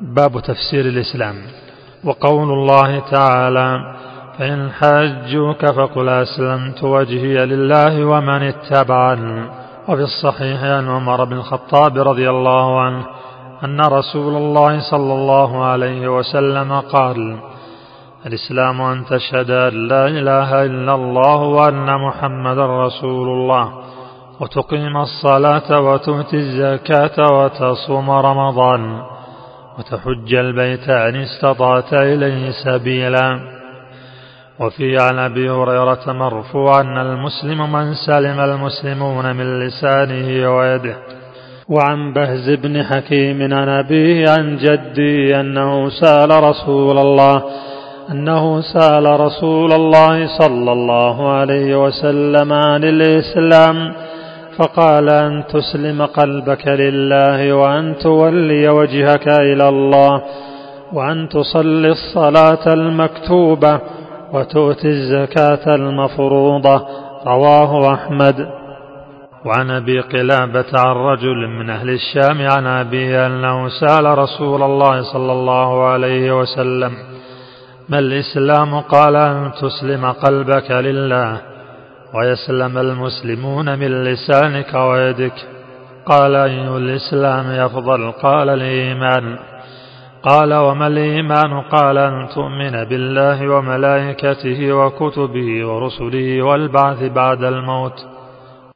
باب تفسير الإسلام. وقول الله تعالى: فإن حاجوك فقل أسلمت وجهي لله ومن اتبعني. وفي الصحيح عن عمر بن الخطاب رضي الله عنه أن رسول الله صلى الله عليه وسلم قال: الإسلام أن تشهد أن لا إله إلا الله وأن محمدا رسول الله، وتقيم الصلاة وتؤتي الزكاة وتصوم رمضان، وتحج البيت إن استطعت إليه سبيلا. وفي عن أبي هريرة مرفوعا: المسلم من سلم المسلمون من لسانه ويده. وعن بهز بن حكيم عن أبيه عن جدي أنه سأل رسول الله صلى الله عليه وسلم عن الإسلام فقال: أن تسلم قلبك لله، وأن تولي وجهك إلى الله، وأن تصلي الصلاة المكتوبة، وتؤتي الزكاة المفروضة. رواه أحمد. وعن أبي قلابة عن رجل من أهل الشام عن أبيه أنه سأل رسول الله صلى الله عليه وسلم: ما الإسلام؟ قال: أن تسلم قلبك لله، ويسلم المسلمون من لسانك ويدك. قال: أي الإسلام أفضل؟ قال: الإيمان. قال: وما الإيمان؟ قال: أن تؤمن بالله وملائكته وكتبه ورسله والبعث بعد الموت،